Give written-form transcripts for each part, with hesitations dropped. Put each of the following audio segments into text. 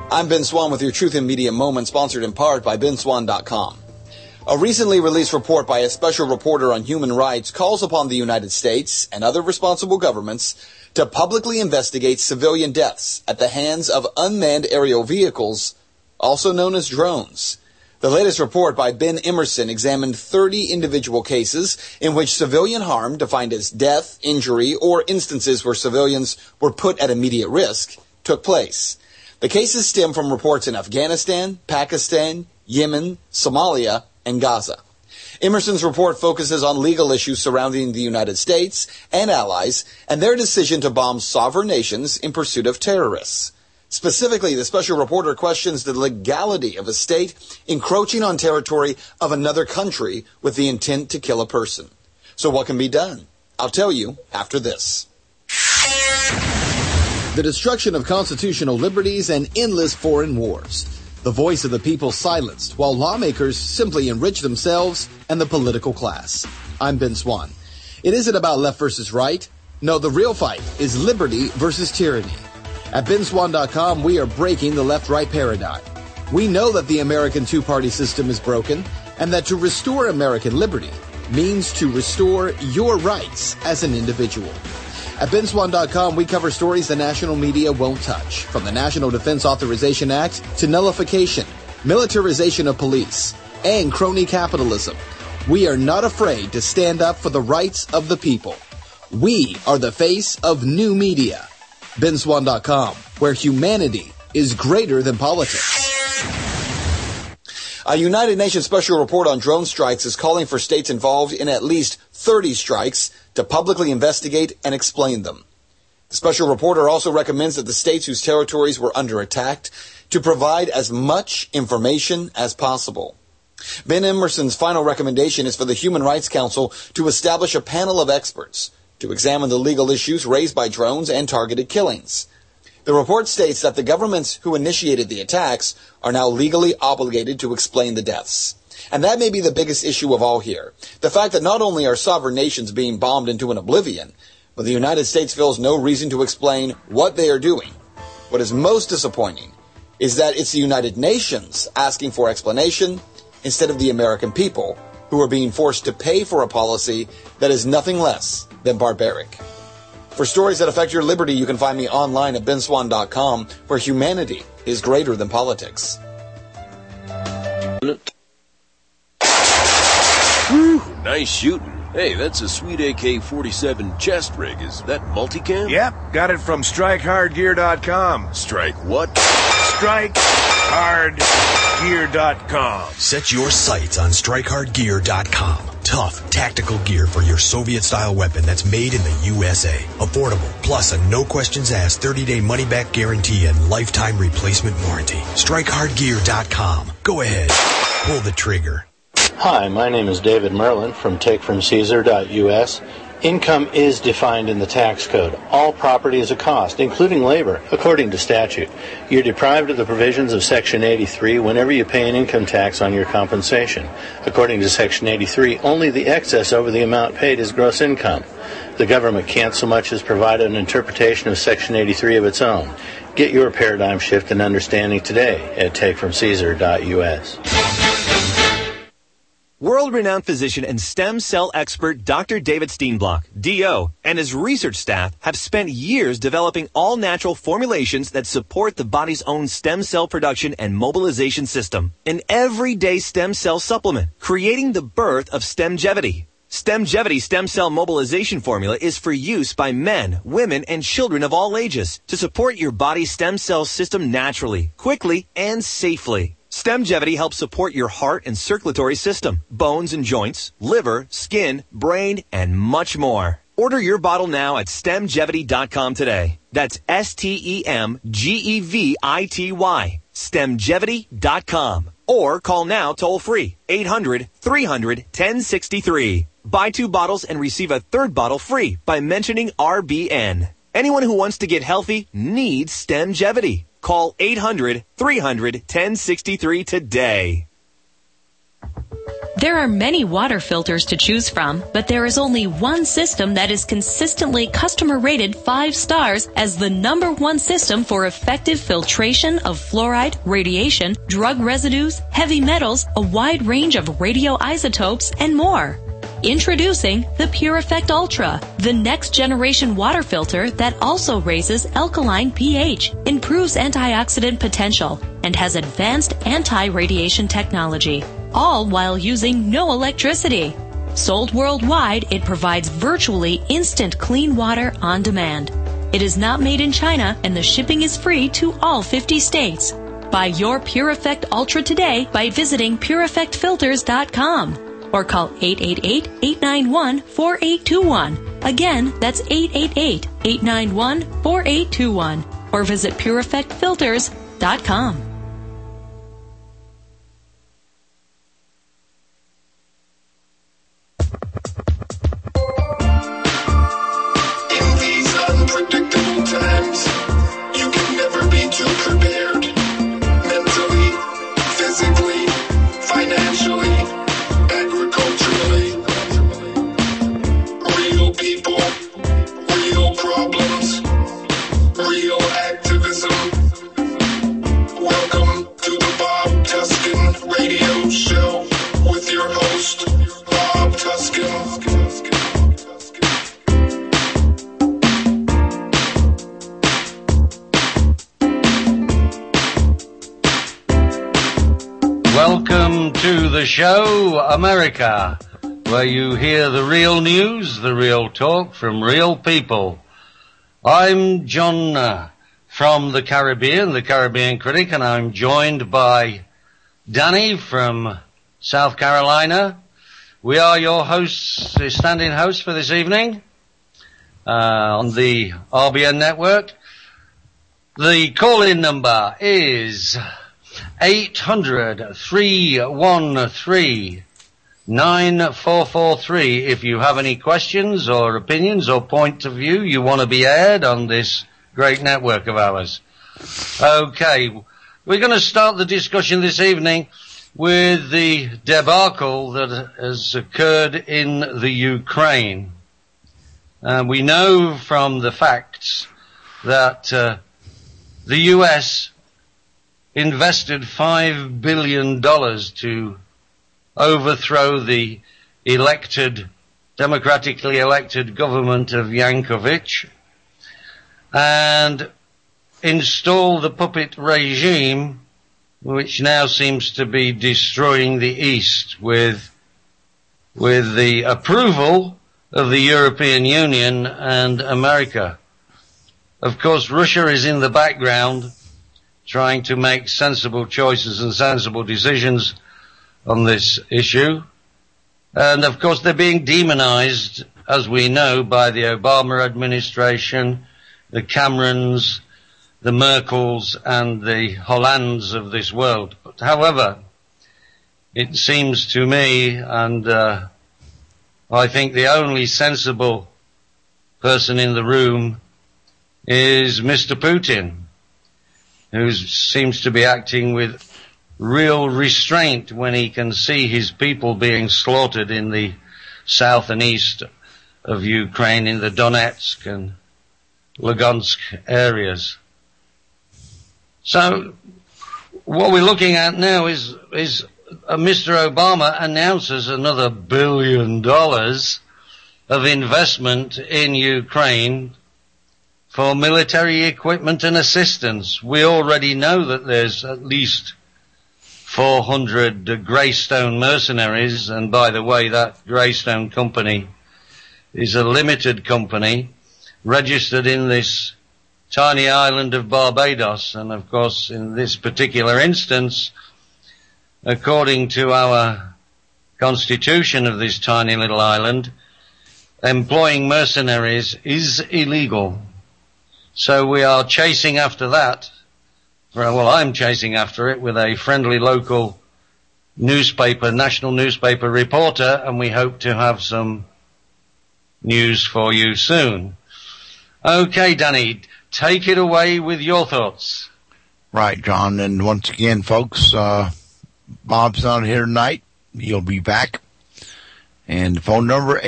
I'm Ben Swan with your Truth in Media Moment, sponsored in part by benswan.com. A recently released report by a special reporter on human rights calls upon the United States and other responsible governments to publicly investigate civilian deaths at the hands of unmanned aerial vehicles, also known as drones. The latest report by Ben Emerson examined 30 individual cases in which civilian harm, defined as death, injury, or instances where civilians were put at immediate risk, took place. The cases stem from reports in Afghanistan, Pakistan, Yemen, Somalia, and Gaza. Emerson's report focuses on legal issues surrounding the United States and allies and their decision to bomb sovereign nations in pursuit of terrorists. Specifically, the special reporter questions the legality of a state encroaching on territory of another country with the intent to kill a person. So what can be done? I'll tell you after this. The destruction of constitutional liberties and endless foreign wars. The voice of the people silenced while lawmakers simply enrich themselves and the political class. I'm Ben Swan. It isn't about left versus right. No, the real fight is liberty versus tyranny. At benswan.com, we are breaking the left-right paradigm. We know that the American two-party system is broken and that to restore American liberty means to restore your rights as an individual. At benswan.com, we cover stories the national media won't touch, from the National Defense Authorization Act to nullification, militarization of police, and crony capitalism. We are not afraid to stand up for the rights of the people. We are the face of new media. benswan.com, where humanity is greater than politics. A United Nations special report on drone strikes is calling for states involved in at least 30 strikes to publicly investigate and explain them. The special reporter also recommends that the states whose territories were under attack to provide as much information as possible. Ben Emerson's final recommendation is for the Human Rights Council to establish a panel of experts to examine the legal issues raised by drones and targeted killings. The report states that the governments who initiated the attacks are now legally obligated to explain the deaths. And that may be the biggest issue of all here. The fact that not only are sovereign nations being bombed into an oblivion, but the United States feels no reason to explain what they are doing. What is most disappointing is that it's the United Nations asking for explanation instead of the American people, who are being forced to pay for a policy that is nothing less than barbaric. For stories that affect your liberty, you can find me online at benswan.com, where humanity is greater than politics. Whew, nice shooting. Hey, that's a sweet AK-47 chest rig. Is that multicam? Yep, got it from StrikeHardGear.com. Strike what? StrikeHardGear.com. Set your sights on StrikeHardGear.com. Tough, tactical gear for your Soviet-style weapon that's made in the USA. Affordable, plus a no-questions-asked 30-day money-back guarantee and lifetime replacement warranty. StrikeHardGear.com. Go ahead. Pull the trigger. Hi, my name is David Merlin from TakeFromCaesar.us. Income is defined in the tax code. All property is a cost, including labor, according to statute. You're deprived of the provisions of Section 83 whenever you pay an income tax on your compensation. According to Section 83, only the excess over the amount paid is gross income. The government can't so much as provide an interpretation of Section 83 of its own. Get your paradigm shift and understanding today at TakeFromCaesar.us. World-renowned physician and stem cell expert Dr. David Steenblock, D.O., and his research staff have spent years developing all-natural formulations that support the body's own stem cell production and mobilization system. An everyday stem cell supplement, creating the birth of Stemgevity. Stemgevity stem cell mobilization formula is for use by men, women, and children of all ages to support your body's stem cell system naturally, quickly, and safely. Stemgevity helps support your heart and circulatory system, bones and joints, liver, skin, brain, and much more. Order your bottle now at Stemgevity.com today. That's STEMGEVITY. Stemgevity.com. Or call now toll free, 800-300-1063. Buy 2 bottles and receive a 3rd bottle free by mentioning RBN. Anyone who wants to get healthy needs Stemgevity. Call 800-300-1063 today. There are many water filters to choose from, but there is only one system that is consistently customer rated 5 stars as the #1 system for effective filtration of fluoride, radiation, drug residues, heavy metals, a wide range of radioisotopes, and more. Introducing the Pure Effect Ultra, the next generation water filter that also raises alkaline pH, improves antioxidant potential, and has advanced anti-radiation technology, all while using no electricity. Sold worldwide, it provides virtually instant clean water on demand. It is not made in China, and the shipping is free to all 50 states. Buy your Pure Effect Ultra today by visiting PureEffectFilters.com. or call 888-891-4821. Again, that's 888-891-4821. Or visit PureEffectFilters.com. In these unpredictable times, you can never be too prepared. Mentally, physically, financially, agriculturally. Real people, real problems, real activism. Welcome to the Bob Tuskin Radio Show with your host, Bob Tuskin. Welcome to the show, America, where you hear the real news, the real talk from real people. I'm John from the Caribbean Critic, and I'm joined by Danny from South Carolina. We are your hosts, the standing hosts for this evening on the RBN network. The call-in number is 800-313-9443 if you have any questions or opinions or point of view you want to be aired on this great network of ours. Okay, we're going to start the discussion this evening with the debacle that has occurred in the Ukraine. We know from the facts that the U.S. invested $5 billion to overthrow the democratically elected government of Yanukovych and install the puppet regime, which now seems to be destroying the East with the approval of the European Union and America. Of course, Russia is in the background trying to make sensible choices and sensible decisions on this issue. And of course they're being demonized, as we know, by the Obama administration, the Camerons, the Merkels, and the Hollands of this world. But however, it seems to me, and I think the only sensible person in the room is Mr. Putin, who seems to be acting with real restraint when he can see his people being slaughtered in the south and east of Ukraine, in the Donetsk and Lugansk areas. So what we're looking at now is Mr. Obama announces another $1 billion of investment in Ukraine for military equipment and assistance. We already know that there's at least 400 Greystone mercenaries, and by the way, that Greystone company is a limited company registered in this tiny island of Barbados. And of course, in this particular instance, according to our constitution of this tiny little island, employing mercenaries is illegal. So we are chasing after that. Well, I'm chasing after it with a friendly local newspaper, national newspaper reporter, and we hope to have some news for you soon. Okay, Danny, take it away with your thoughts. Right, John, and once again, folks, Bob's not here tonight. He'll be back. And the phone number,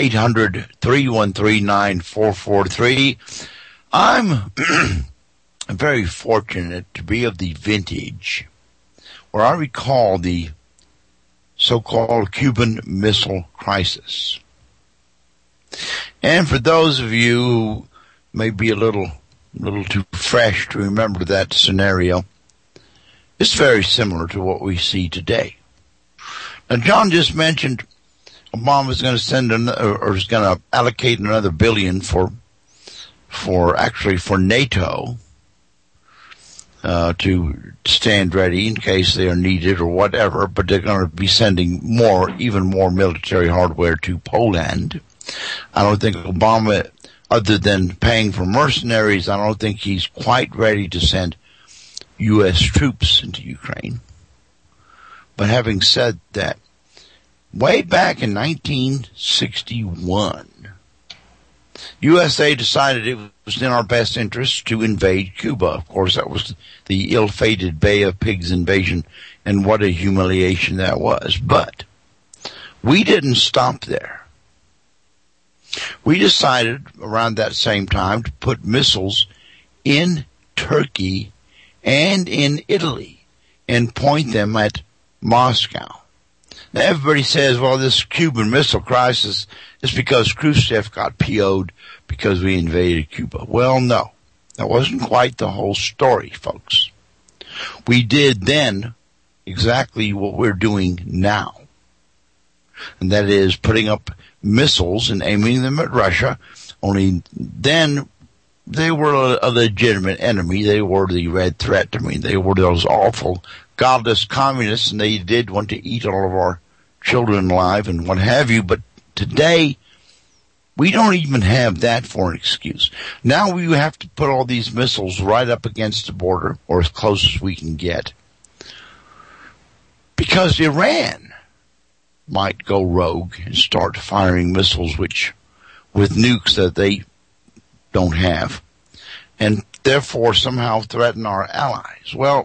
800-313-9443. I'm very fortunate to be of the vintage where I recall the so-called Cuban Missile Crisis. And for those of you who may be a little too fresh to remember that scenario, it's very similar to what we see today. Now, John just mentioned Obama's going to send or is going to allocate another $1 billion for NATO to stand ready in case they are needed or whatever. But they're going to be sending even more military hardware to Poland. I don't think Obama, other than paying for mercenaries, I don't think he's quite ready to send U.S. troops into Ukraine. But having said that, way back in 1961, USA decided it was in our best interest to invade Cuba. Of course, that was the ill-fated Bay of Pigs invasion, and what a humiliation that was. But we didn't stop there. We decided around that same time to put missiles in Turkey and in Italy and point them at Moscow. Now everybody says, well, this Cuban Missile Crisis is because Khrushchev got PO'd because we invaded Cuba. Well, no. That wasn't quite the whole story, folks. We did then exactly what we're doing now. And that is putting up missiles and aiming them at Russia, only then they were a legitimate enemy. They were the red threat. I mean, they were those awful, godless communists, and they did want to eat all of our children alive and what have you. But today, we don't even have that for an excuse. Now we have to put all these missiles right up against the border, or as close as we can get, because Iran might go rogue and start firing missiles with nukes that they don't have, and therefore somehow threaten our allies. Well,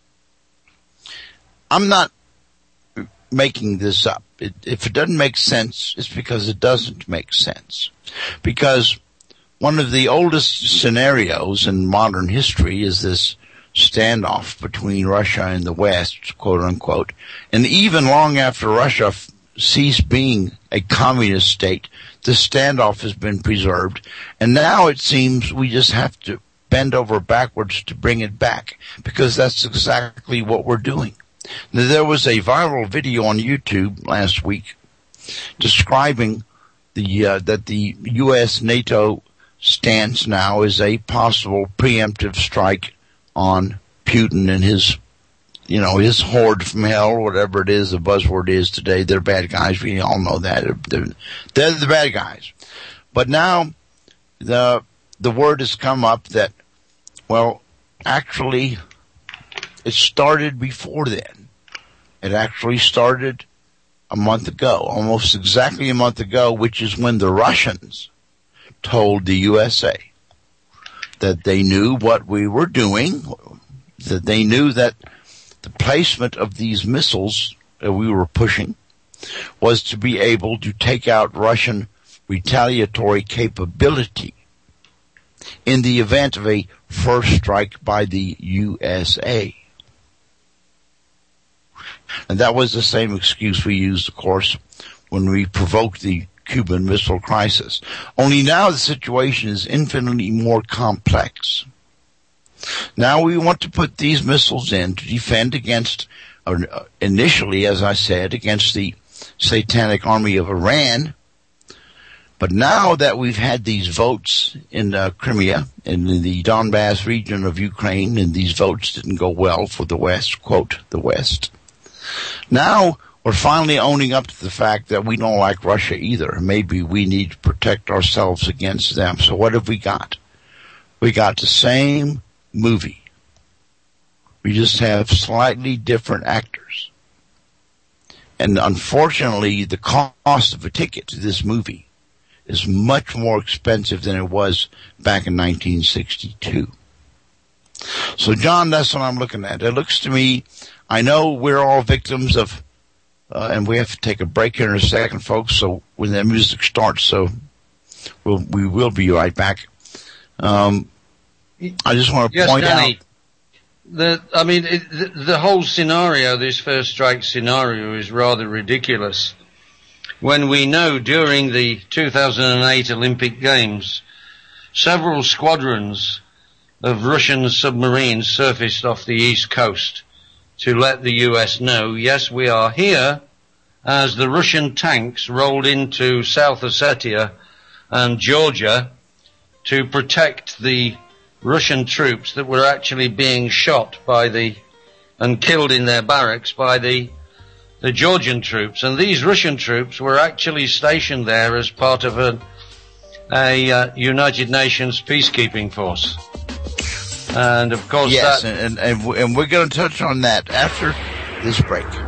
I'm not making this up. If it doesn't make sense, it's because it doesn't make sense. Because one of the oldest scenarios in modern history is this standoff between Russia and the West, quote unquote, and even long after Russia ceased being a communist state, the standoff has been preserved, and now it seems we just have to bend over backwards to bring it back, because that's exactly what we're doing. Now, there was a viral video on YouTube last week describing that the U.S. NATO stance now is a possible preemptive strike on Putin and his horde from hell, whatever it is, the buzzword is today. They're bad guys. We all know that. They're the bad guys. But now the word has come up that, well, actually, it started before then. It actually started a month ago, almost exactly a month ago, which is when the Russians told the USA that they knew what we were doing, that they knew that the placement of these missiles that we were pushing was to be able to take out Russian retaliatory capability in the event of a first strike by the USA. And that was the same excuse we used, of course, when we provoked the Cuban Missile Crisis. Only now the situation is infinitely more complex. Now we want to put these missiles in to defend against, initially, as I said, against the satanic army of Iran. But now that we've had these votes in Crimea and in the Donbass region of Ukraine, and these votes didn't go well for the West, quote, the West, now we're finally owning up to the fact that we don't like Russia either. Maybe we need to protect ourselves against them. So what have we got? We got the same movie. We just have slightly different actors. And unfortunately, the cost of a ticket to this movie is much more expensive than it was back in 1962. So, John, that's what I'm looking at. It looks to me, I know we're all victims of and we have to take a break here in a second, folks. So when that music starts, we will be right back. I just want to point Danny, out. The whole scenario, this first strike scenario, is rather ridiculous. When we know during the 2008 Olympic Games, several squadrons of Russian submarines surfaced off the east coast to let the US know, yes, we are here, as the Russian tanks rolled into South Ossetia and Georgia to protect the Russian troops that were actually being shot and killed in their barracks by the Georgian troops. And these Russian troops were actually stationed there as part of a United Nations peacekeeping force. And of course, yes, and we're going to touch on that after this break. The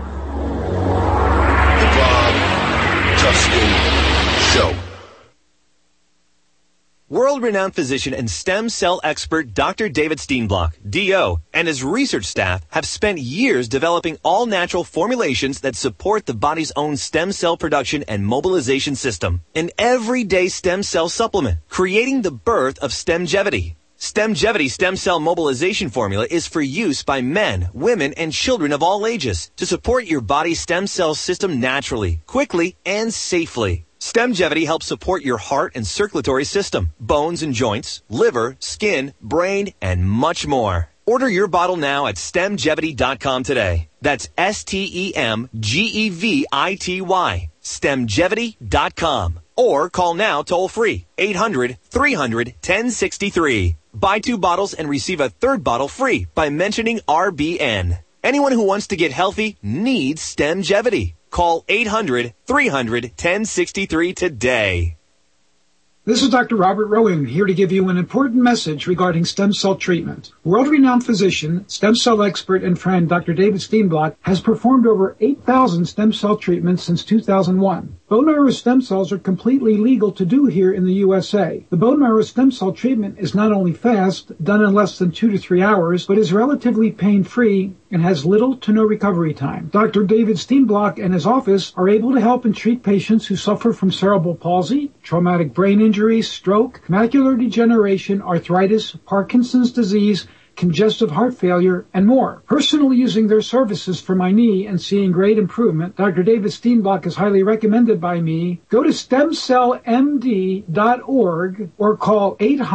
Bob Tuskin Show. World-renowned physician and stem cell expert Dr. David Steenblock, DO, and his research staff have spent years developing all-natural formulations that support the body's own stem cell production and mobilization system. An everyday stem cell supplement, creating the birth of Stemgevity. Stemgevity stem cell mobilization formula is for use by men, women, and children of all ages to support your body's stem cell system naturally, quickly, and safely. Stemgevity helps support your heart and circulatory system, bones and joints, liver, skin, brain, and much more. Order your bottle now at stemgevity.com today. That's STEMGEVITY, stemgevity.com. Or call now toll free, 800-300-1063. Buy 2 bottles and receive a 3rd bottle free by mentioning RBN. Anyone who wants to get healthy needs Stemgevity. Call 800-300-1063 today. This is Dr. Robert Rowan here to give you an important message regarding stem cell treatment. World-renowned physician, stem cell expert, and friend Dr. David Steenblock has performed over 8,000 stem cell treatments since 2001. Bone marrow stem cells are completely legal to do here in the USA. The bone marrow stem cell treatment is not only fast, done in less than 2 to 3 hours, but is relatively pain-free and has little to no recovery time. Dr. David Steenblock and his office are able to help and treat patients who suffer from cerebral palsy, traumatic brain injury, stroke, macular degeneration, arthritis, Parkinson's disease, congestive heart failure, and more. Personally using their services for my knee and seeing great improvement, Dr. David Steenblock is highly recommended by me. Go to stemcellmd.org or call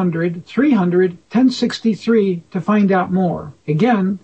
800-300-1063 to find out more. Again,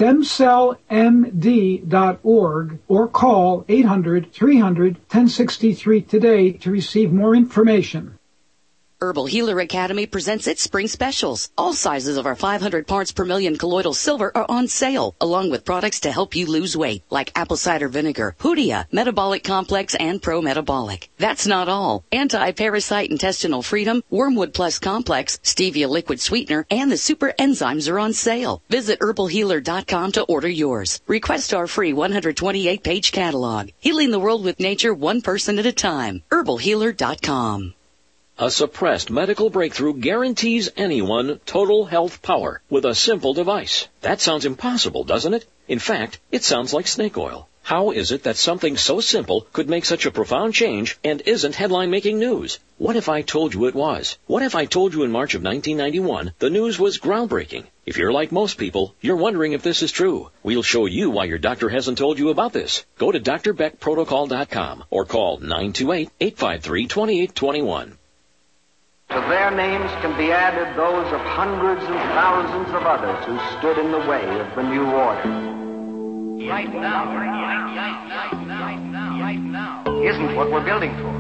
stemcellmd.org or call 800-300-1063 today to receive more information. Herbal Healer Academy presents its spring specials. All sizes of our 500 parts per million colloidal silver are on sale, along with products to help you lose weight, like apple cider vinegar, Hoodia, Metabolic Complex, and Pro Metabolic. That's not all. Anti-Parasite Intestinal Freedom, Wormwood Plus Complex, Stevia Liquid Sweetener, and the Super Enzymes are on sale. Visit herbalhealer.com to order yours. Request our free 128-page catalog. Healing the world with nature, one person at a time. herbalhealer.com. A suppressed medical breakthrough guarantees anyone total health power with a simple device. That sounds impossible, doesn't it? In fact, it sounds like snake oil. How is it that something so simple could make such a profound change and isn't headline-making news? What if I told you it was? What if I told you in March of 1991 the news was groundbreaking? If you're like most people, you're wondering if this is true. We'll show you why your doctor hasn't told you about this. Go to drbeckprotocol.com or call 928-853-2821. To their names can be added those of hundreds and thousands of others who stood in the way of the new order. Right now isn't what we're building for.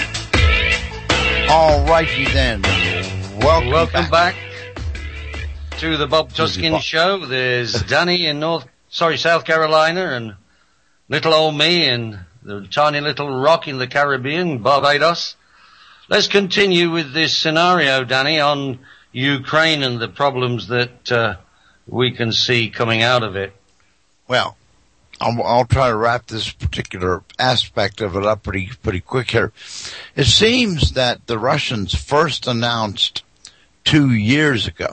Alrighty then. Welcome back to the Bob Tuskin Show. There's Danny in South Carolina, and little old me in the tiny little rock in the Caribbean, Barbados. Let's continue with this scenario, Danny, on Ukraine and the problems that we can see coming out of it. Well, I'll try to wrap this particular aspect of it up pretty quick here. It seems that the Russians first announced 2 years ago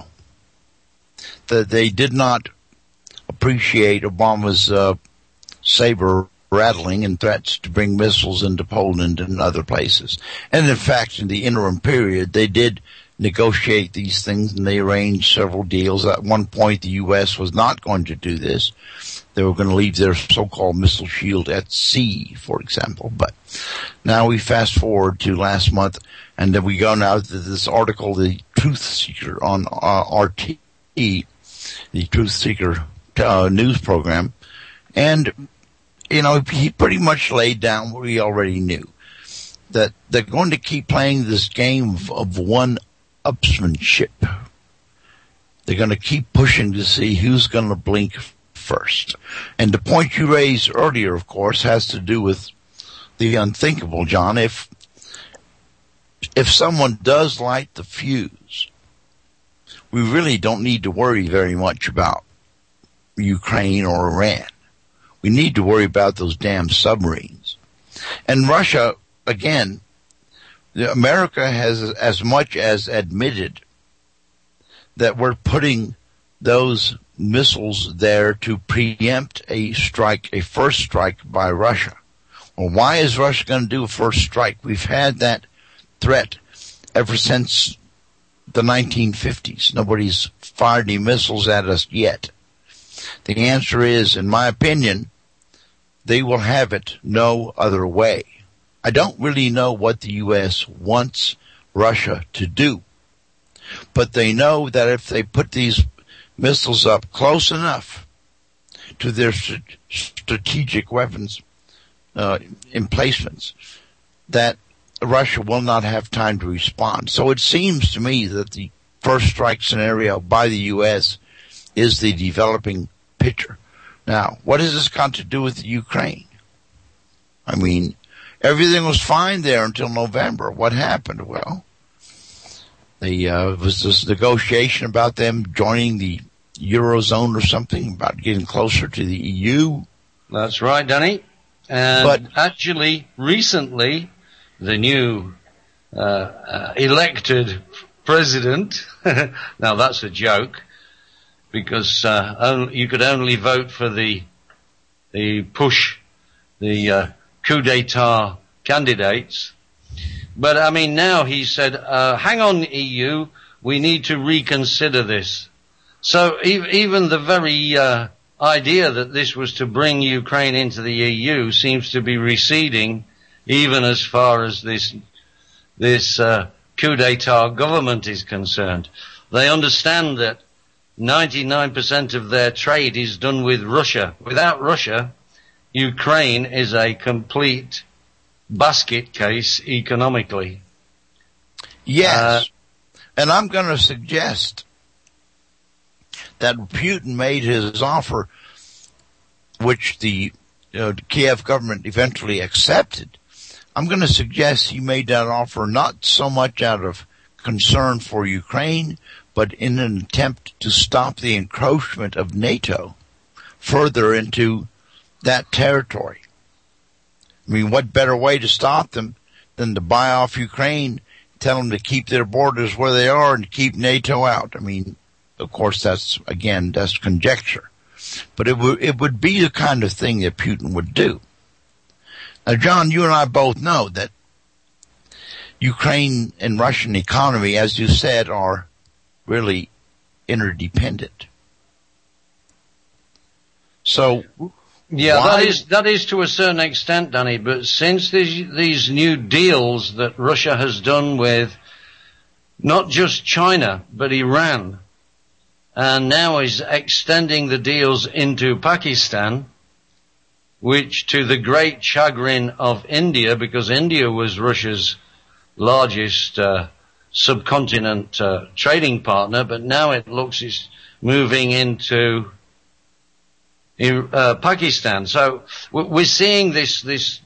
that they did not appreciate Obama's saber rattling and threats to bring missiles into Poland and other places. And in fact, in the interim period, they did negotiate these things, and they arranged several deals. At one point, the U.S. was not going to do this. They were going to leave their so-called missile shield at sea, for example. But now we fast forward to last month, and then we go now to this article, The Truth Seeker, on RT, the Truth Seeker news program. And, you know, he pretty much laid down what we already knew, that they're going to keep playing this game of one-upsmanship. They're going to keep pushing to see who's going to blink first. And the point you raised earlier, of course, has to do with the unthinkable, John. If someone does light the fuse, we really don't need to worry very much about Ukraine or Iran. We need to worry about those damn submarines. And Russia, again, America has as much as admitted that we're putting those missiles there to preempt a first strike by Russia. Well, why is Russia going to do a first strike? We've had that threat ever since the 1950s. Nobody's fired any missiles at us yet. The answer is, in my opinion, they will have it no other way. I don't really know what the U.S. wants Russia to do, but they know that if they put these missiles up close enough to their strategic weapons emplacements, that Russia will not have time to respond. So it seems to me that the first strike scenario by the U.S. is the developing picture. Now, what has this got to do with Ukraine? I mean, everything was fine there until November. What happened? Well, was this negotiation about them joining the Eurozone or something, about getting closer to the EU? That's right, Danny. And actually, recently, the new elected president, now that's a joke, because you could only vote for the coup d'etat candidates. But I mean, now he said, hang on, EU, we need to reconsider this. So even the very idea that this was to bring Ukraine into the EU seems to be receding, even as far as this coup d'etat government is concerned. They understand that 99% of their trade is done with Russia. Without Russia, Ukraine is a complete basket case economically. Yes. And I'm going to suggest that Putin made his offer, which the Kiev government eventually accepted. I'm going to suggest he made that offer not so much out of concern for Ukraine, but in an attempt to stop the encroachment of NATO further into that territory. I mean, what better way to stop them than to buy off Ukraine, tell them to keep their borders where they are and keep NATO out? I mean, of course, that's conjecture. But it would be the kind of thing that Putin would do. Now, John, you and I both know that Ukraine and Russian economy, as you said, are really interdependent. So, yeah, that is to a certain extent, Danny. But since these new deals that Russia has done with not just China but Iran, and now is extending the deals into Pakistan, which to the great chagrin of India, because India was Russia's largest subcontinent trading partner, but now it looks it's moving into Pakistan. So we're seeing this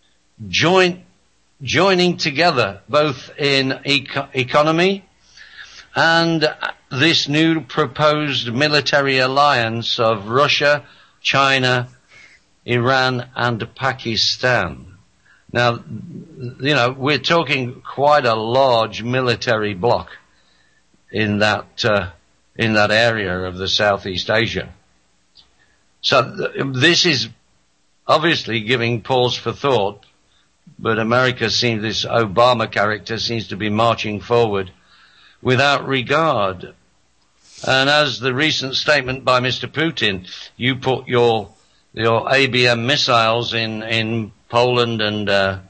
joining together, both in economy and this new proposed military alliance of Russia, China, Iran, and Pakistan. Now, you know, we're talking quite a large military bloc in that area of the Southeast Asia. So this is obviously giving pause for thought, but America seems, this Obama character seems to be marching forward without regard. And as the recent statement by Mr. Putin, you put your ABM missiles in Poland and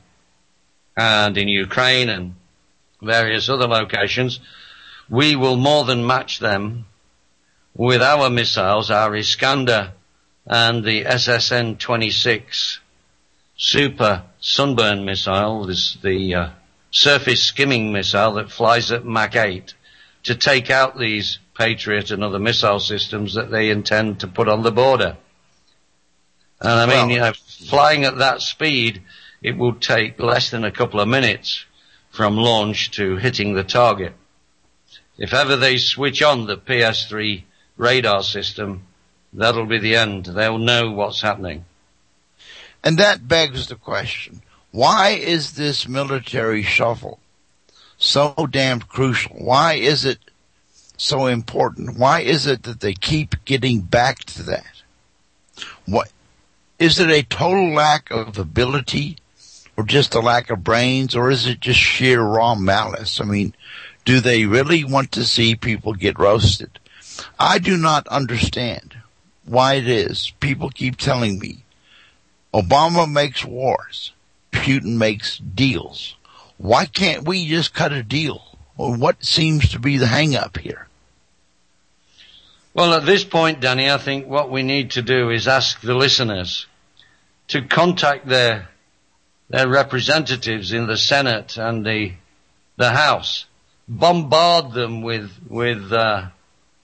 in Ukraine and various other locations, we will more than match them with our missiles, our Iskander and the SSN-26 Super Sunburn missile, the surface skimming missile that flies at Mach 8, to take out these Patriot and other missile systems that they intend to put on the border. And I mean, you know, flying at that speed, it will take less than a couple of minutes from launch to hitting the target. If ever they switch on the PS-3 radar system, that'll be the end. They'll know what's happening. And that begs the question, why is this military shuffle so damn crucial? Why is it so important? Why is it that they keep getting back to that? What is it, a total lack of ability, or just a lack of brains, or is it just sheer raw malice? I mean, do they really want to see people get roasted? I do not understand why it is. People keep telling me Obama makes wars, Putin makes deals. Why can't we just cut a deal? Or what seems to be the hang-up here? Well, at this point, Danny, I think what we need to do is ask the listeners to contact their representatives in the Senate and the House. Bombard them with letters,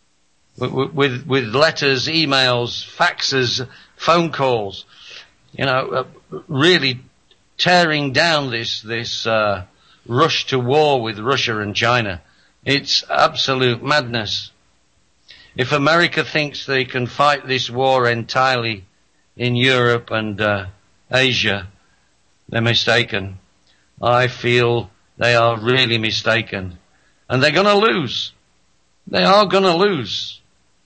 emails, faxes, phone calls. You know, really tearing down this rush to war with Russia and China. It's absolute madness. If America thinks they can fight this war entirely in Europe and Asia, they're mistaken. I feel they are really mistaken. And they're going to lose. They are going to lose.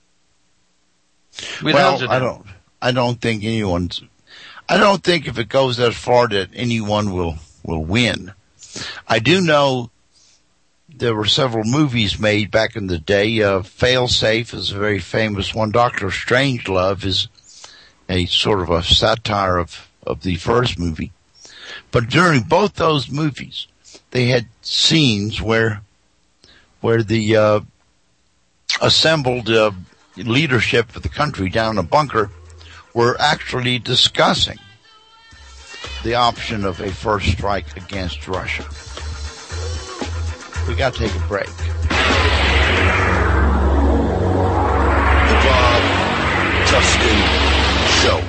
Well, I don't think if it goes that far that anyone will win. I do know there were several movies made back in the day. Failsafe is a very famous one. Dr. Strangelove is a sort of a satire of the first movie. But during both those movies, they had scenes where the assembled leadership of the country down in a bunker were actually discussing the option of a first strike against Russia. We got to take a break. The Bob Tuskin Show.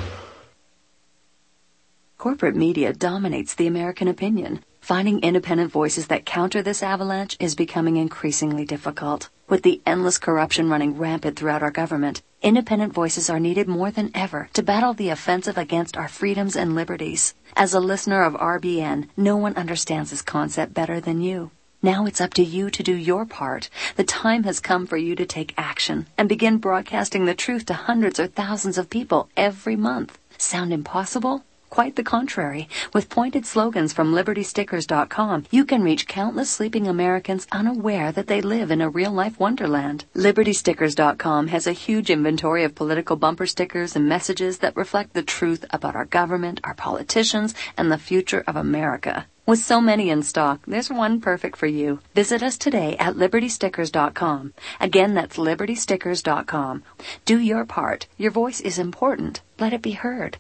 Corporate media dominates the American opinion. Finding independent voices that counter this avalanche is becoming increasingly difficult. With the endless corruption running rampant throughout our government, independent voices are needed more than ever to battle the offensive against our freedoms and liberties. As a listener of RBN, no one understands this concept better than you. Now it's up to you to do your part. The time has come for you to take action and begin broadcasting the truth to hundreds or thousands of people every month. Sound impossible? Quite the contrary. With pointed slogans from LibertyStickers.com, you can reach countless sleeping Americans unaware that they live in a real-life wonderland. LibertyStickers.com has a huge inventory of political bumper stickers and messages that reflect the truth about our government, our politicians, and the future of America. With so many in stock, there's one perfect for you. Visit us today at LibertyStickers.com. Again, that's LibertyStickers.com. Do your part. Your voice is important. Let it be heard.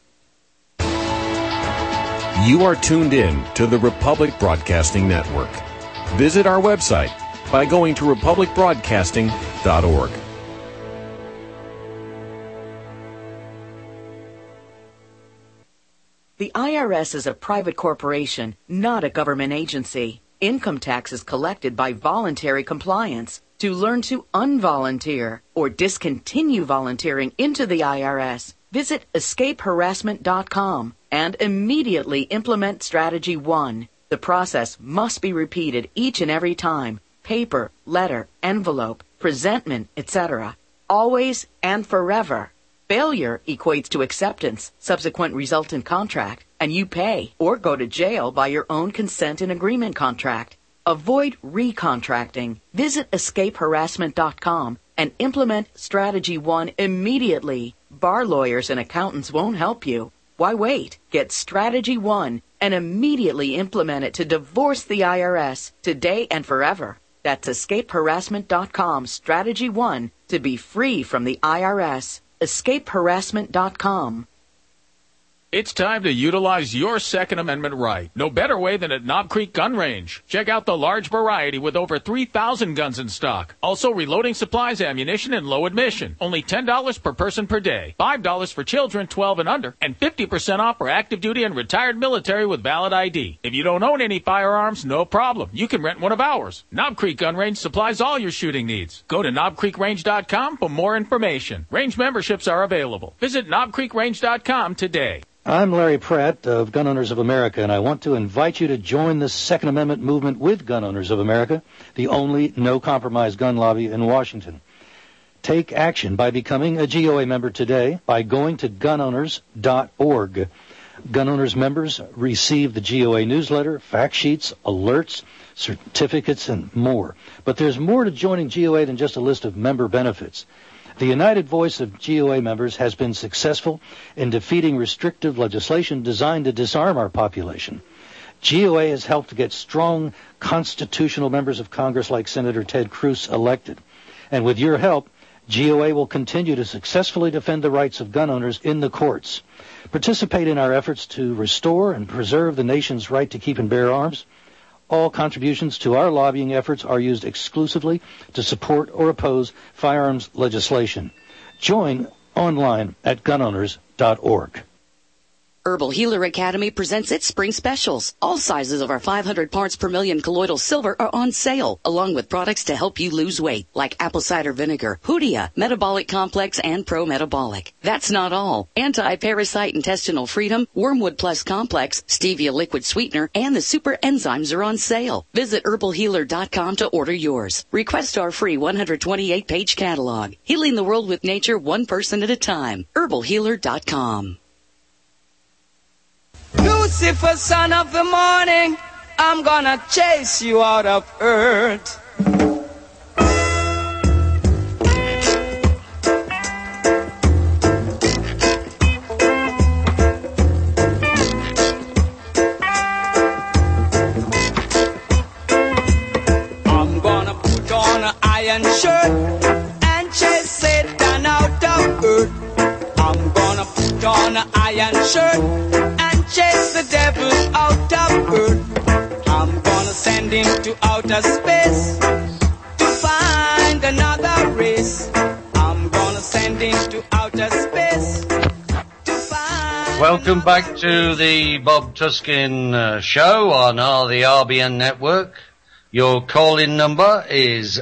You are tuned in to the Republic Broadcasting Network. Visit our website, by going to republicbroadcasting.org. The IRS is a private corporation, not a government agency. Income tax is collected by voluntary compliance. To learn to unvolunteer or discontinue volunteering into the IRS, visit escapeharassment.com and immediately implement Strategy 1. The process must be repeated each and every time. Paper, letter, envelope, presentment, etc. Always and forever. Failure equates to acceptance, subsequent resultant contract, and you pay or go to jail by your own consent and agreement contract. Avoid recontracting. Visit escapeharassment.com and implement Strategy 1 immediately. Bar lawyers and accountants won't help you. Why wait? Get Strategy 1 and immediately implement it to divorce the IRS today and forever. That's escapeharassment.com, Strategy 1, to be free from the IRS. escapeharassment.com. It's time to utilize your Second Amendment right. No better way than at Knob Creek Gun Range. Check out the large variety with over 3,000 guns in stock. Also reloading supplies, ammunition, and low admission. Only $10 per person per day. $5 for children 12 and under. And 50% off for active duty and retired military with valid ID. If you don't own any firearms, no problem. You can rent one of ours. Knob Creek Gun Range supplies all your shooting needs. Go to knobcreekrange.com for more information. Range memberships are available. Visit knobcreekrange.com today. I'm Larry Pratt of Gun Owners of America, and I want to invite you to join the Second Amendment movement with Gun Owners of America, the only no-compromise gun lobby in Washington. Take action by becoming a GOA member today by going to gunowners.org. Gun Owners members receive the GOA newsletter, fact sheets, alerts, certificates, and more. But there's more to joining GOA than just a list of member benefits. The united voice of GOA members has been successful in defeating restrictive legislation designed to disarm our population. GOA has helped to get strong constitutional members of Congress like Senator Ted Cruz elected. And with your help, GOA will continue to successfully defend the rights of gun owners in the courts. Participate in our efforts to restore and preserve the nation's right to keep and bear arms. All contributions to our lobbying efforts are used exclusively to support or oppose firearms legislation. Join online at gunowners.org. Herbal Healer Academy presents its spring specials. All sizes of our 500 parts per million colloidal silver are on sale, along with products to help you lose weight, like apple cider vinegar, Hoodia, Metabolic Complex, and Pro Metabolic. That's not all. Anti-parasite intestinal freedom, Wormwood Plus Complex, Stevia liquid sweetener, and the super enzymes are on sale. Visit herbalhealer.com to order yours. Request our free 128-page catalog. Healing the world with nature, one person at a time. herbalhealer.com. Lucifer, son of the morning, I'm gonna chase you out of earth. I'm gonna put on an iron shirt and chase Satan out of earth. I'm gonna put on an iron shirt, chase the devil out of earth. I'm gonna send him to outer space to find another race. I'm gonna send him to outer space to find. Welcome back to the Bob Tuskin show on the RBN network. Your call-in number is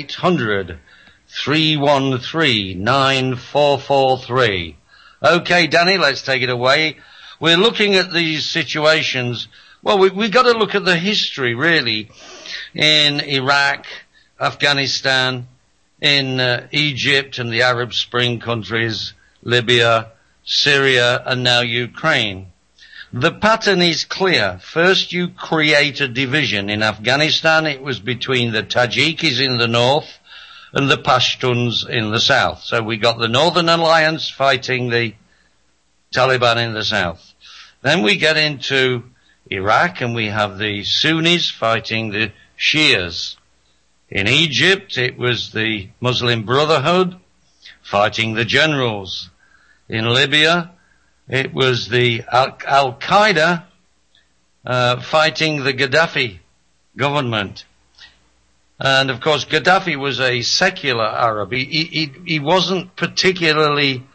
800-313-9443. Okay, Danny, let's take it away. We're looking at these situations. Well, we've got to look at the history, really, in Iraq, Afghanistan, in Egypt and the Arab Spring countries, Libya, Syria, and now Ukraine. The pattern is clear. First, you create a division. In Afghanistan, it was between the Tajikis in the north and the Pashtuns in the south. So we got the Northern Alliance fighting the Taliban in the south. Then we get into Iraq and we have the Sunnis fighting the Shias. In Egypt, it was the Muslim Brotherhood fighting the generals. In Libya, it was the Al-Qaeda fighting the Gaddafi government. And of course, Gaddafi was a secular Arab. He wasn't particularly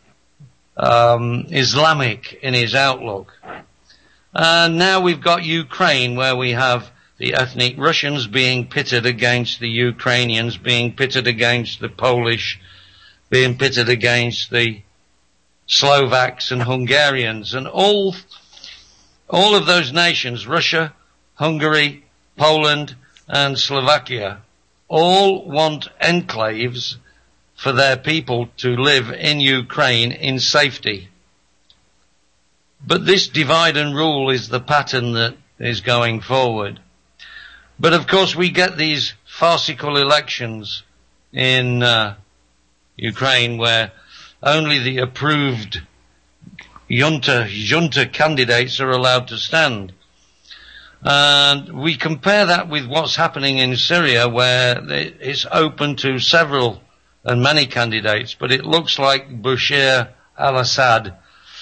Islamic in his outlook. And now we've got Ukraine, where we have the ethnic Russians being pitted against the Ukrainians, being pitted against the Polish, being pitted against the Slovaks and Hungarians, and all of those nations, Russia, Hungary, Poland, and Slovakia, all want enclaves for their people to live in Ukraine in safety. But this divide and rule is the pattern that is going forward. But of course we get these farcical elections in Ukraine where only the approved junta candidates are allowed to stand. And we compare that with what's happening in Syria, where it's open to several and many candidates, but it looks like Bashar al-Assad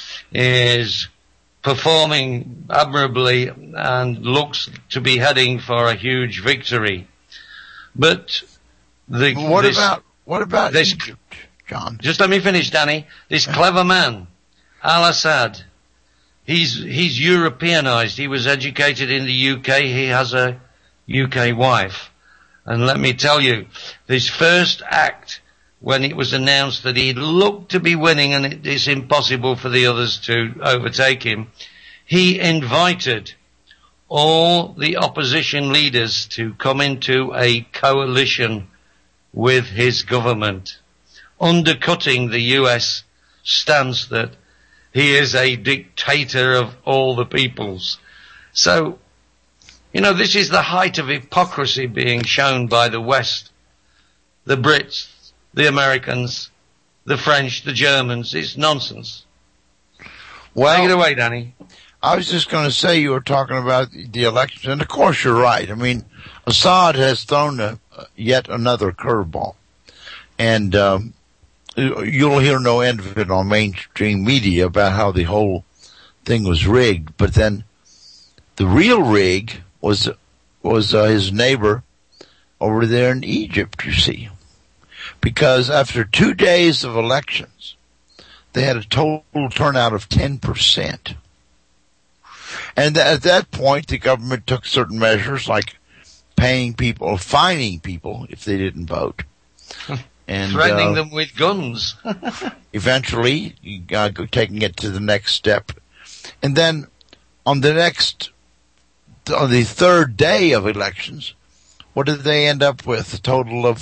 is performing admirably and looks to be heading for a huge victory. But what about this, Egypt, John? Just let me finish, Danny. This clever man, al-Assad, he's Europeanized. He was educated in the UK. He has a UK wife. And let me tell you, this first act, when it was announced that he looked to be winning and it's impossible for the others to overtake him, he invited all the opposition leaders to come into a coalition with his government, undercutting the US stance that he is a dictator of all the peoples. So, you know, this is the height of hypocrisy being shown by the West, the Brits, the Americans, the French, the Germans. It's nonsense. Well, take it away, Danny. I was just going to say, you were talking about the elections, and of course you're right. I mean, Assad has thrown yet another curveball, and you'll hear no end of it on mainstream media about how the whole thing was rigged. But then the real rig was his neighbor over there in Egypt, you see. Because after 2 days of elections, they had a total turnout of 10%. And at that point, the government took certain measures like paying people, fining people if they didn't vote. And threatening them with guns. Eventually, taking it to the next step. And then on the third day of elections, what did they end up with? A total of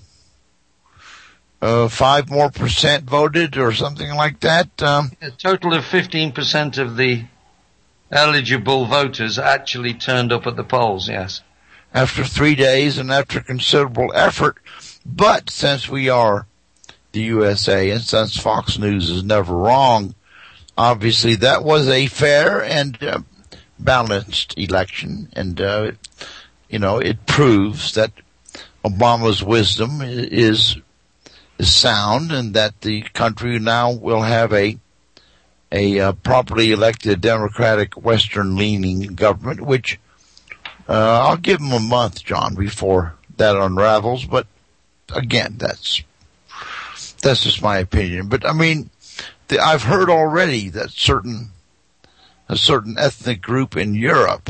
5% more voted or something like that? A total of 15% of the eligible voters actually turned up at the polls, yes. After 3 days and after considerable effort. But since we are the USA and since Fox News is never wrong, obviously that was a fair and balanced election. And, it proves that Obama's wisdom is sound and that the country now will have a properly elected Democratic Western-leaning government, which I'll give them a month, John, before that unravels. But again, that's just my opinion. But I mean, I've heard already that a certain ethnic group in Europe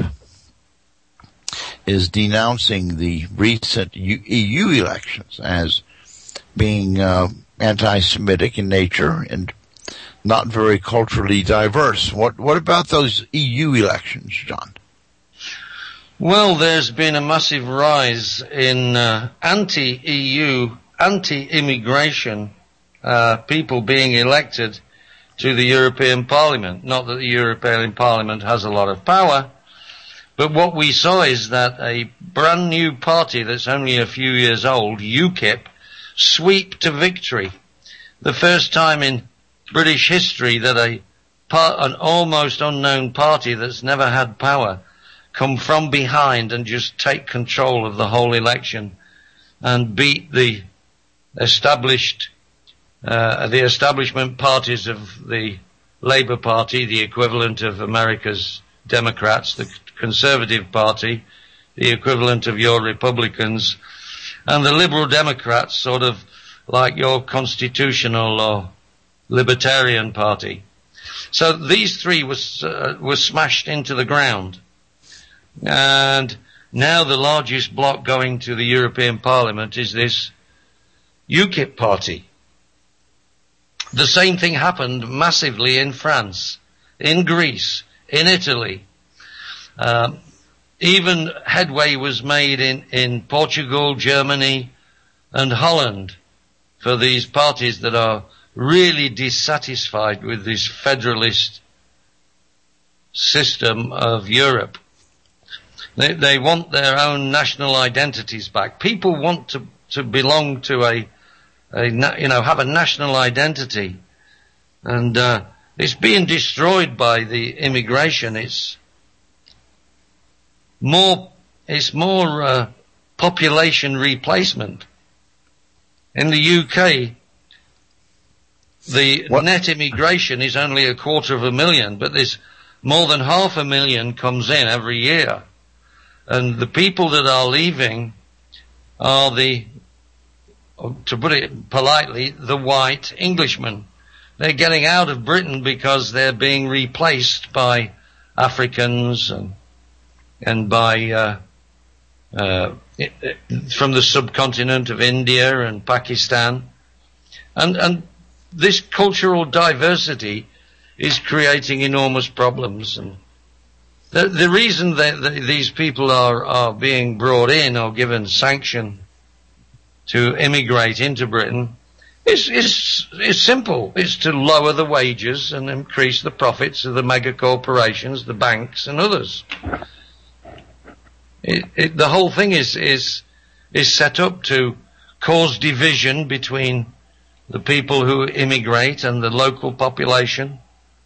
is denouncing the recent EU elections as being anti-Semitic in nature and not very culturally diverse. What about those EU elections, John? Well, there's been a massive rise in anti-EU, anti-immigration people being elected to the European Parliament. Not that the European Parliament has a lot of power, but what we saw is that a brand new party that's only a few years old, UKIP, sweep to victory. The first time in British history that an almost unknown party that's never had power come from behind and just take control of the whole election and beat the establishment parties of the Labour Party, the equivalent of America's Democrats, the Conservative Party, the equivalent of your Republicans, and the Liberal Democrats, sort of like your constitutional or Libertarian Party. So these three were smashed into the ground. And now the largest bloc going to the European Parliament is this UKIP party. The same thing happened massively in France, in Greece, in Italy. Even headway was made in Portugal, Germany, and Holland for these parties that are really dissatisfied with this federalist system of Europe. They want their own national identities back. People want to belong to have a national identity. And it's being destroyed by the immigration. It's more population replacement. In the UK, the net immigration is only 250,000, but there's more than 500,000 comes in every year. And the people that are leaving are to put it politely, the white Englishmen. They're getting out of Britain because they're being replaced by Africans and by from the subcontinent of India and Pakistan. And this cultural diversity is creating enormous problems. And the reason that these people are being brought in or given sanction to immigrate into Britain is simple. It's to lower the wages and increase the profits of the mega corporations, the banks and others. The whole thing is set up to cause division between the people who immigrate and the local population.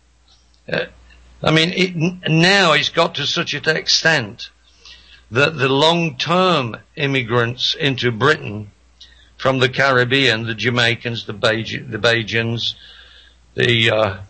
Now it's got to such an extent that the long-term immigrants into Britain from the Caribbean, the Jamaicans, the Bajans, the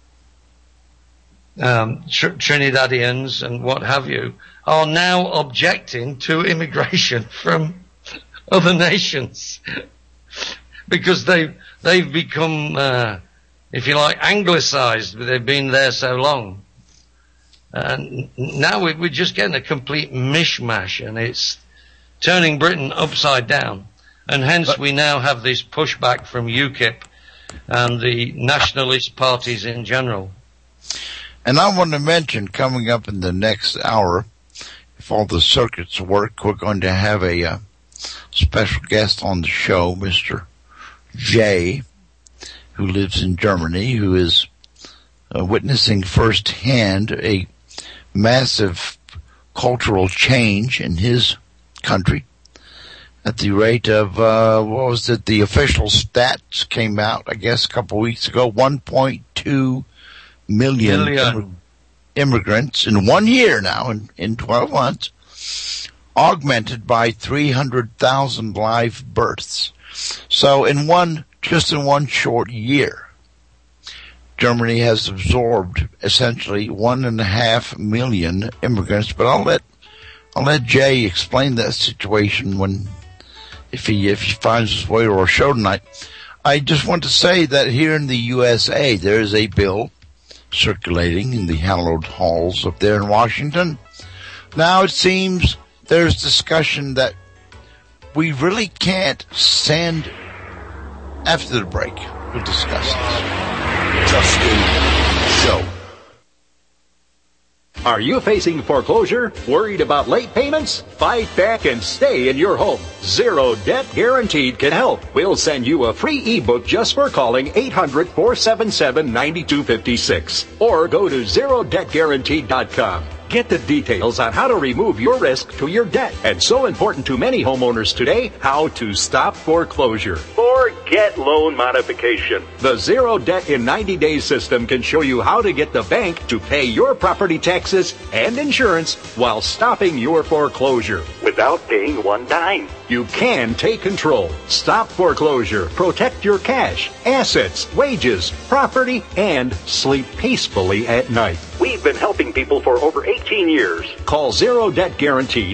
Trinidadians and what have you, are now objecting to immigration from other nations because they've become, if you like, anglicized. They've been there so long. And now we're just getting a complete mishmash, and it's turning Britain upside down. And hence we now have this pushback from UKIP and the nationalist parties in general. And I want to mention, coming up in the next hour, if all the circuits work, we're going to have a special guest on the show, Mr. Jay, who lives in Germany, who is witnessing firsthand a massive cultural change in his country at the rate of, the official stats came out, I guess, a couple of weeks ago, 1.2 million immigrants in 1 year now, in 12 months, augmented by 300,000 live births. So just in one short year, Germany has absorbed essentially 1.5 million immigrants. But I'll let Jay explain that situation if he finds his way to our show tonight. I just want to say that here in the USA, there is a bill circulating in the hallowed halls up there in Washington. Now it seems there's discussion that we really can't send. After the break, we'll discuss this. Justin Show. Are you facing foreclosure? Worried about late payments? Fight back and stay in your home. Zero Debt Guaranteed can help. We'll send you a free ebook just for calling 800-477-9256. Or go to ZeroDebtGuaranteed.com. Get the details on how to remove your risk to your debt. And so important to many homeowners today, how to stop foreclosure. Forget loan modification. The Zero Debt in 90 Days system can show you how to get the bank to pay your property taxes and insurance while stopping your foreclosure without paying one dime. You can take control, stop foreclosure, protect your cash, assets, wages, property, and sleep peacefully at night. We We've been helping people for over 18 years. Call Zero Debt Guaranteed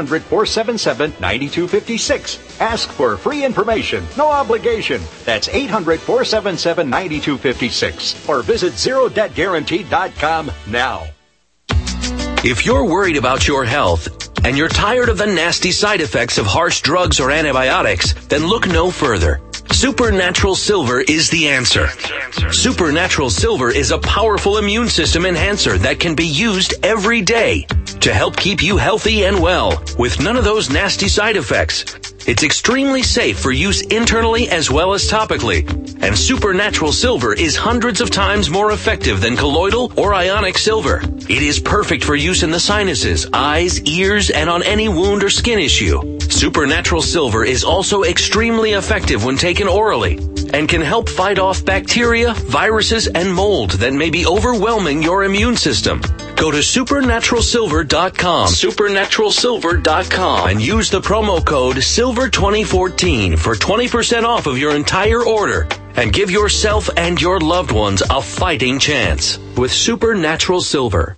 800-477-9256. Ask for free information, no obligation. That's 800-477-9256. Or visit ZeroDebtGuaranteed.com now. If you're worried about your health and you're tired of the nasty side effects of harsh drugs or antibiotics, then look no further. Supernatural Silver is the answer. Supernatural Silver is a powerful immune system enhancer that can be used every day to help keep you healthy and well with none of those nasty side effects. It's extremely safe for use internally as well as topically. And Supernatural Silver is hundreds of times more effective than colloidal or ionic silver. It is perfect for use in the sinuses, eyes, ears, and on any wound or skin issue. Supernatural Silver is also extremely effective when taken orally and can help fight off bacteria, viruses, and mold that may be overwhelming your immune system. Go to supernaturalsilver.com, supernaturalsilver.com, and use the promo code SILVER2014 for 20% off of your entire order. And give yourself and your loved ones a fighting chance with Supernatural Silver.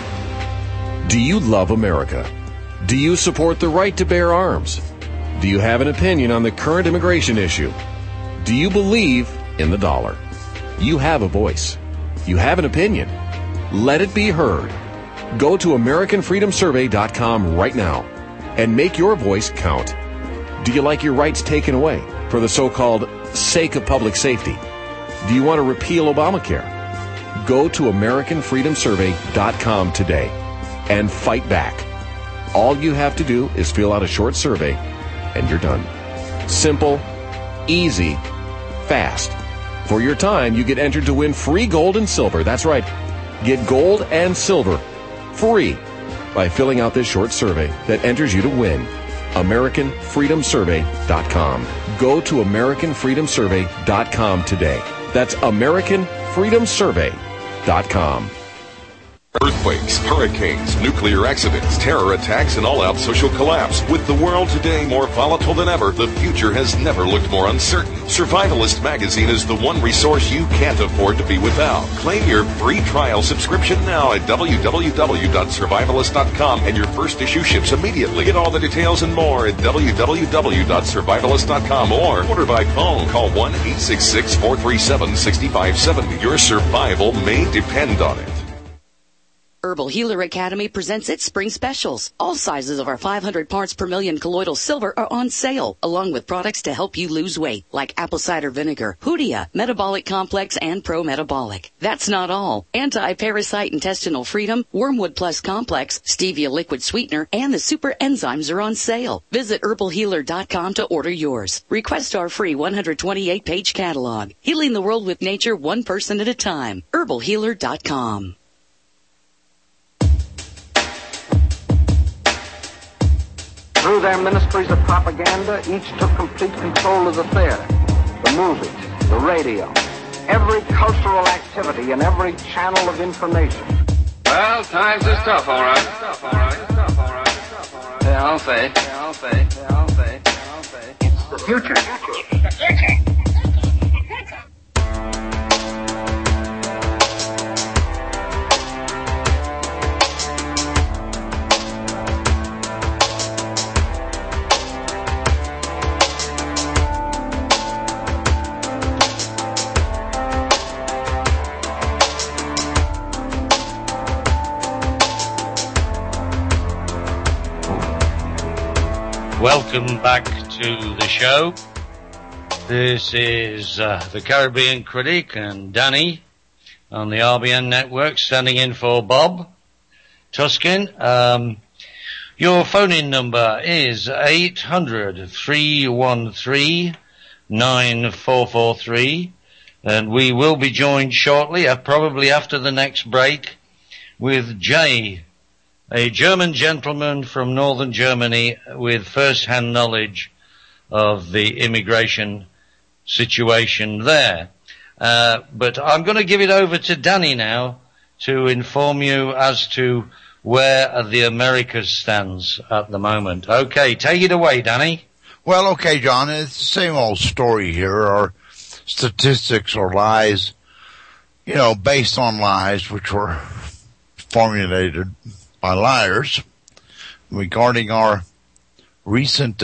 Do you love America? Do you support the right to bear arms? Do you have an opinion on the current immigration issue? Do you believe in the dollar? You have a voice. You have an opinion. Let it be heard. Go to AmericanFreedomSurvey.com right now and make your voice count. Do you like your rights taken away for the so-called sake of public safety? Do you want to repeal Obamacare? Go to AmericanFreedomSurvey.com today and fight back. All you have to do is fill out a short survey and you're done. Simple, easy, fast. For your time, you get entered to win free gold and silver. That's right. Get gold and silver free by filling out this short survey that enters you to win. AmericanFreedomSurvey.com. Go to AmericanFreedomSurvey.com today. That's AmericanFreedomSurvey.com. Earthquakes, hurricanes, nuclear accidents, terror attacks, and all-out social collapse. With the world today more volatile than ever, the future has never looked more uncertain. Survivalist Magazine is the one resource you can't afford to be without. Claim your free trial subscription now at www.survivalist.com, and your first issue ships immediately. Get all the details and more at www.survivalist.com or order by phone. Call 1-866-437-6570. Your survival may depend on it. Herbal Healer Academy presents its spring specials. All sizes of our 500 parts per million colloidal silver are on sale, along with products to help you lose weight, like apple cider vinegar, Hoodia, Metabolic Complex, and Pro Metabolic. That's not all. Anti-Parasite Intestinal Freedom, Wormwood Plus Complex, Stevia Liquid Sweetener, and the Super Enzymes are on sale. Visit herbalhealer.com to order yours. Request our free 128-page catalog. Healing the world with nature, one person at a time. herbalhealer.com. Through their ministries of propaganda, each took complete control of the theater, the movies, the radio, every cultural activity and every channel of information. Well, times is tough, all right. Yeah, I'll say. It's the future. Welcome back to the show. This is the Caribbean Critic and Danny on the RBN network, standing in for Bob Tuskin. Your phone-in number is 800-313-9443, and we will be joined shortly, probably after the next break, with Jay, a German gentleman from northern Germany with first-hand knowledge of the immigration situation there. But I'm going to give it over to Danny now to inform you as to where the Americas stands at the moment. Okay, take it away, Danny. Well, okay, John, it's the same old story here. Our statistics or lies, based on lies which were formulated by liars regarding our recent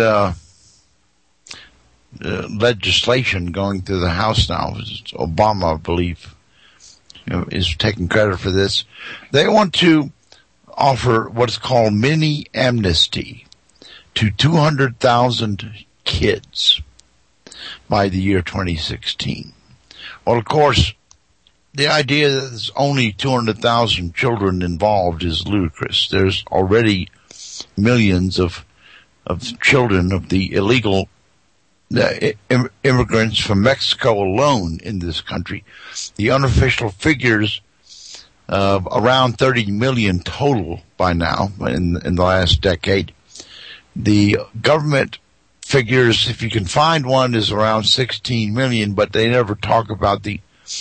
legislation going through the House now. It's Obama, I believe, is taking credit for this. They want to offer what's called mini amnesty to 200,000 kids by the year 2016. Well, of course, the idea that there's only 200,000 children involved is ludicrous. There's already millions of children of the illegal immigrants from Mexico alone in this country. The unofficial figures of around 30 million total by now in the last decade. The government figures, if you can find one, is around 16 million, but they never talk about the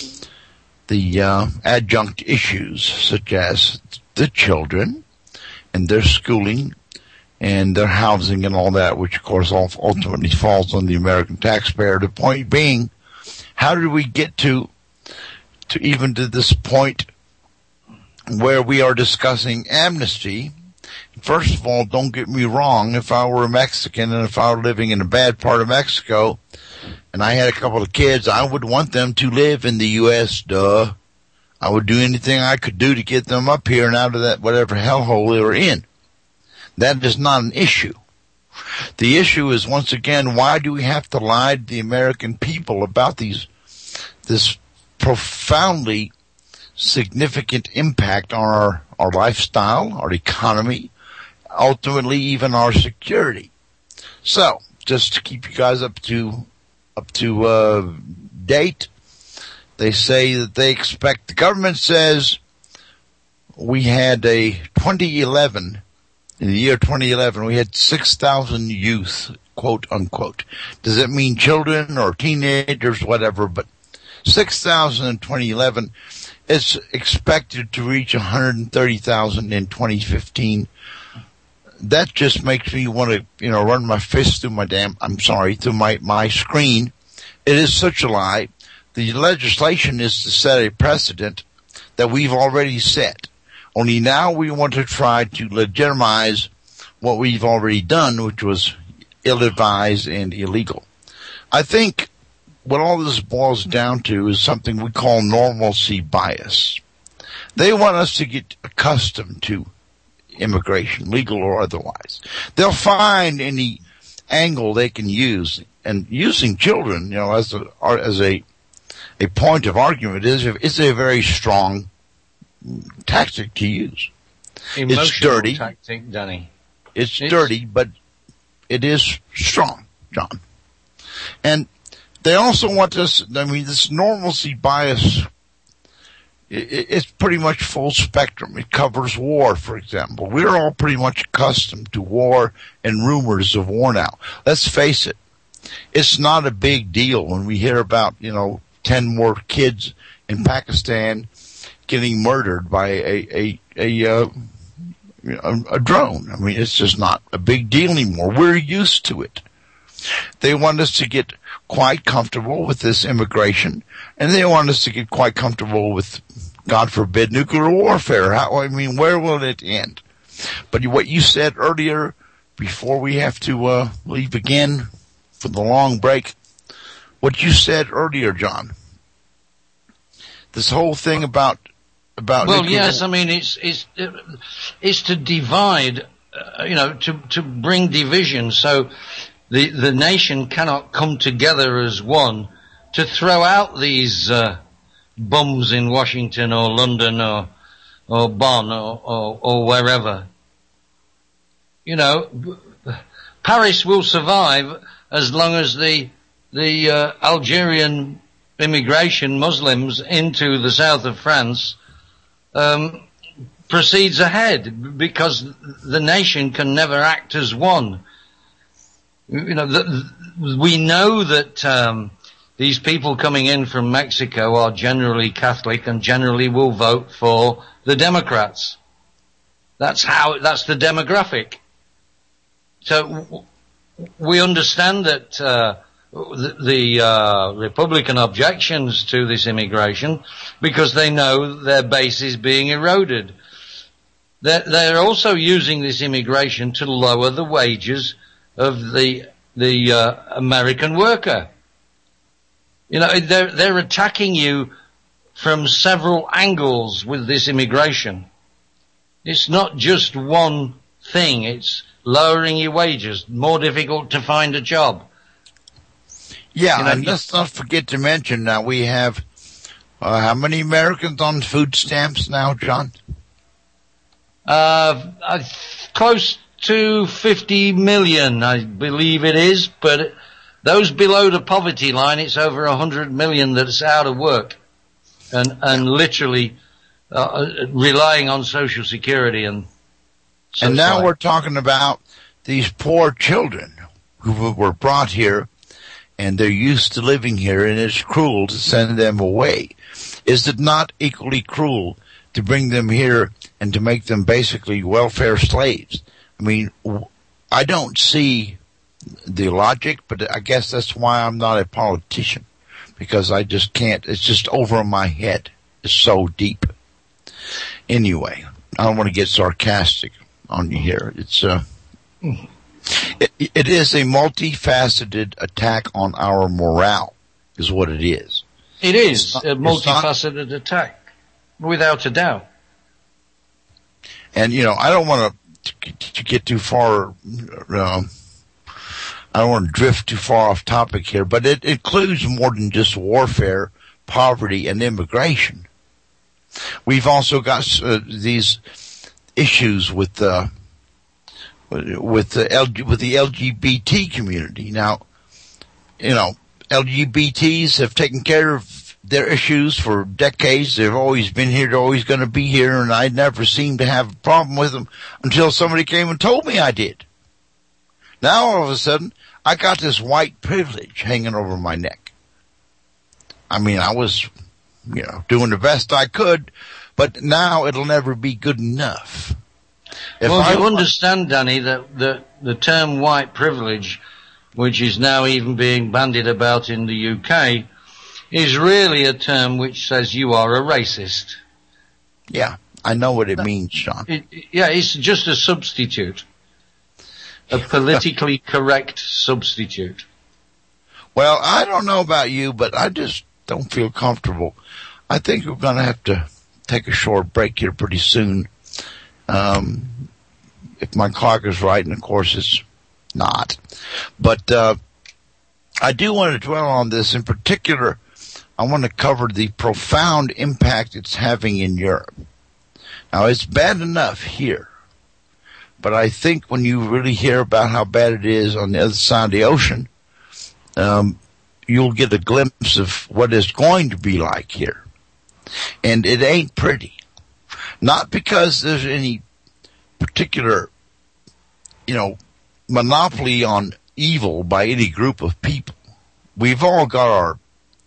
adjunct issues such as the children and their schooling and their housing and all that, which of course ultimately falls on the American taxpayer. The point being, how did we get to even to this point where we are discussing amnesty? First of all, don't get me wrong, if I were a Mexican and if I were living in a bad part of Mexico and I had a couple of kids, I would want them to live in the U.S., duh. I would do anything I could do to get them up here and out of that whatever hellhole they were in. That is not an issue. The issue is, once again, why do we have to lie to the American people about this profoundly significant impact on our lifestyle, our economy, ultimately even our security? So, just to keep you guys up to date, they say that they expect, the government says we had in the year 2011, we had 6,000 youth, quote unquote. Does it mean children or teenagers, whatever, but 6,000 in 2011. It's expected to reach 130,000 in 2015. That just makes me want to, run my fist through my screen. It is such a lie. The legislation is to set a precedent that we've already set. Only now we want to try to legitimize what we've already done, which was ill-advised and illegal. I think what all this boils down to is something we call normalcy bias. They want us to get accustomed to immigration, legal or otherwise. They'll find any angle they can use, and using children, as a point of argument is a very strong tactic to use. Emotional it's dirty. Tactic, Danny. It's dirty, but it is strong, John. And they also want us, this normalcy bias, it's pretty much full spectrum. It covers war, for example. We're all pretty much accustomed to war and rumors of war now. Let's face it. It's not a big deal when we hear about, 10 more kids in Pakistan getting murdered by a drone. It's just not a big deal anymore. We're used to it. They want us to get quite comfortable with this immigration, and they want us to get quite comfortable with, God forbid, nuclear warfare. Where will it end? But what you said earlier, before we have to leave again for the long break, what you said earlier, John, this whole thing about well, yes, it's to divide, to bring division, so the nation cannot come together as one to throw out these bums in Washington or London or Bonn or wherever. Paris will survive as long as the Algerian immigration Muslims into the south of France proceeds ahead, because the nation can never act as one. We know that these people coming in from Mexico are generally Catholic and generally will vote for the Democrats. That's the demographic. So we understand that the Republican objections to this immigration, because they know their base is being eroded. they're also using this immigration to lower the wages of the American worker. You know, they're attacking you from several angles with this immigration. It's not just one thing. It's lowering your wages, more difficult to find a job. Yeah, You know, and let's not forget to mention that we have how many Americans on food stamps now, John? Close to 50 million, I believe it is, but those below the poverty line, it's over 100 million that's out of work and literally relying on Social Security and now we're talking about these poor children who were brought here and they're used to living here, and it's cruel to send them away. Is it not equally cruel to bring them here and to make them basically welfare slaves? I mean, I don't see the logic, but I guess that's why I'm not a politician, because I just can't. It's just over my head. It's so deep. Anyway, I don't want to get sarcastic on you here. It's it is a multifaceted attack on our morale, is what it is. It is a multifaceted attack, without a doubt. And, you know, I don't want to get too far, I don't want to drift too far off topic here, but it includes more than just warfare, poverty, and immigration. We've also got these issues with the LGBT community. Now, you know, LGBTs have taken care of their issues for decades. They've always been here. They're always going to be here, and I never seemed to have a problem with them until somebody came and told me I did. Now, all of a sudden, I got this white privilege hanging over my neck. I mean, I was, you know, doing the best I could, but now it'll never be good enough. Well, you understand, Danny, that the term white privilege, which is now even being bandied about in the UK, is really a term which says you are a racist. Yeah, I know what it means, John. It's just a substitute. A politically correct substitute. Well, I don't know about you, but I just don't feel comfortable. I think we're going to have to take a short break here pretty soon. If my clock is right, and of course it's not. But I do want to dwell on this. In particular, I want to cover the profound impact it's having in Europe. Now, it's bad enough here, but I think when you really hear about how bad it is on the other side of the ocean, you'll get a glimpse of what it's going to be like here. And it ain't pretty. Not because there's any particular, you know, monopoly on evil by any group of people. We've all got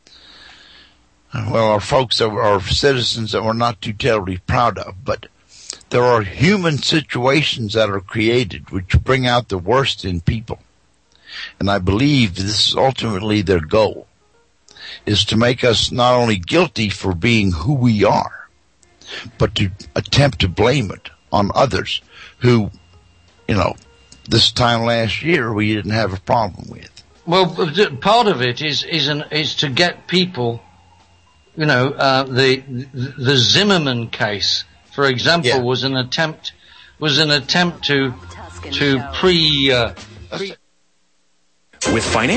our folks, our citizens that we're not too terribly proud of, but there are human situations that are created which bring out the worst in people. And I believe this is ultimately their goal, is to make us not only guilty for being who we are, but to attempt to blame it on others who, you know, this time last year we didn't have a problem with. Well, part of it is to get people, you know, the Zimmerman case, for example, was an attempt to with financial